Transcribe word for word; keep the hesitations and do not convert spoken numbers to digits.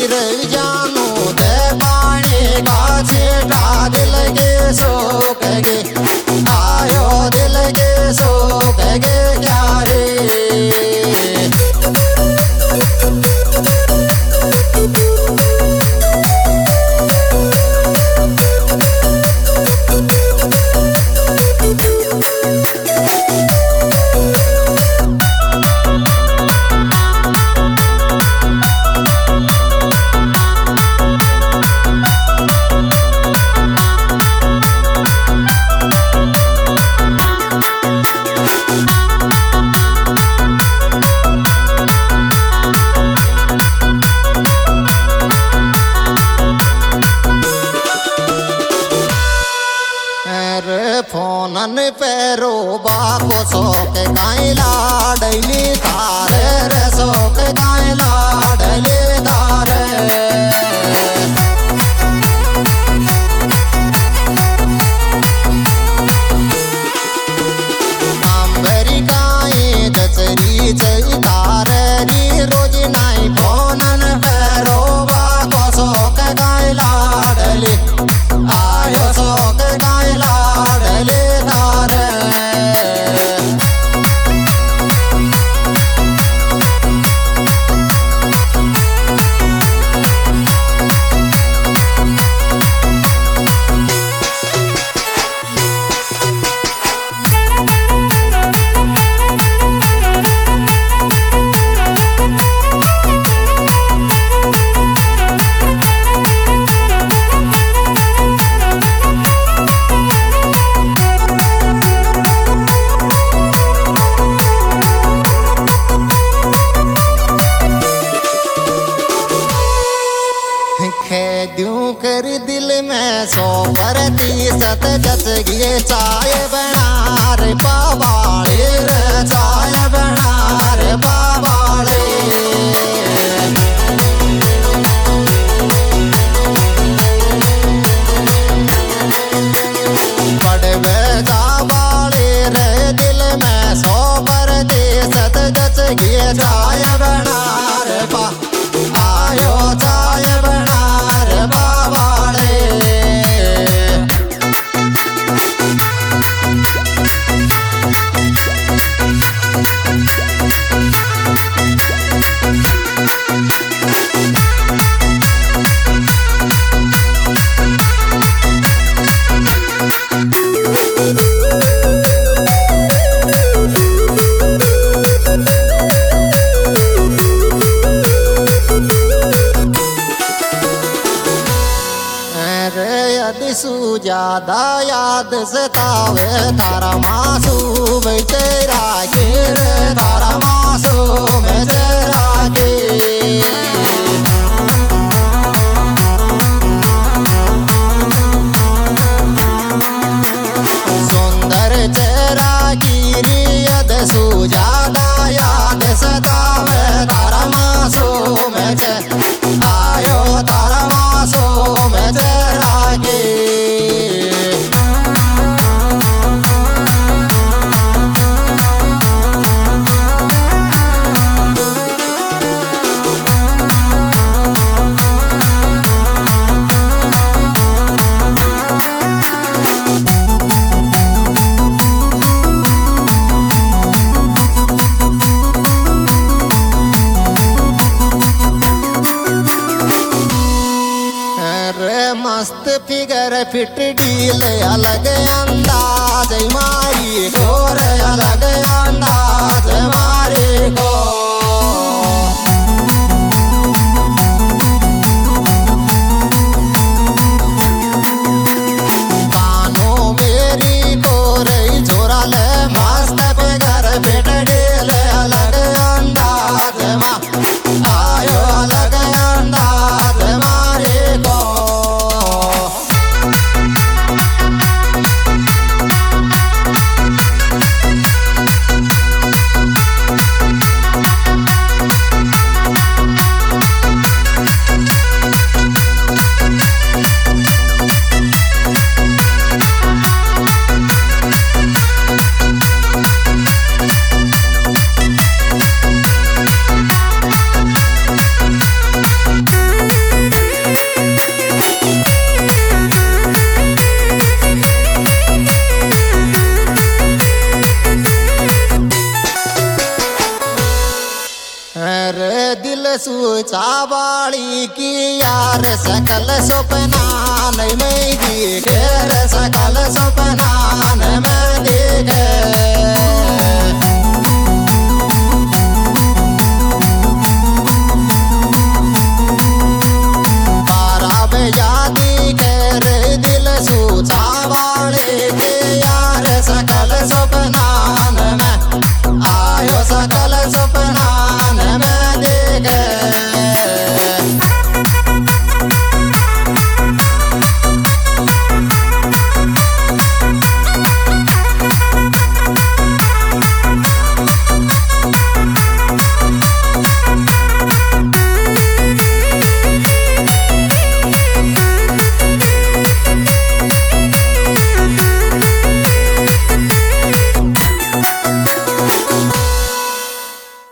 रही जानू दे पानी का छीटा दिल के सोख गे आयो दिल के सोख गे क्या रे फोनन पैरो बाको सोक गाय लाडली तारे रे सोक गाय लाडली तारे अंबरी गाय दचरी जई तारे री रोज नाई फोनन पैरो बाको सोक गाय लाडली आयो सोक गाय लाडली खेदूं कर दिल में सो परती सत जस गे चाय बना रे बाबाले रे चाय बना रे बाबाले पड़वे जाबाले रे दिल में सो परती सत जस गे चाय बना रे बा आयो चाय बना ज्यादा याद सतावे तारा मासूम तेरा गिर तारा मासूम तेरा गिर सुंदर तेरा गिरी यद सुजादा याद सतावे तारा मासूम आयो तारा मासूम तेरा गिर मस्त फिगर फिट डील अलग अंदाज मारी गोर अलग अंदाज मारी गो कानों मेरी गोर जोरा ले मस्त फिगर फिट डील अलग अंदाज मा आयो अलग अंदाज मारी गो तू चावाली की यार सकल सपना नहीं मैं देखे सकल सपना नहीं मैं देखे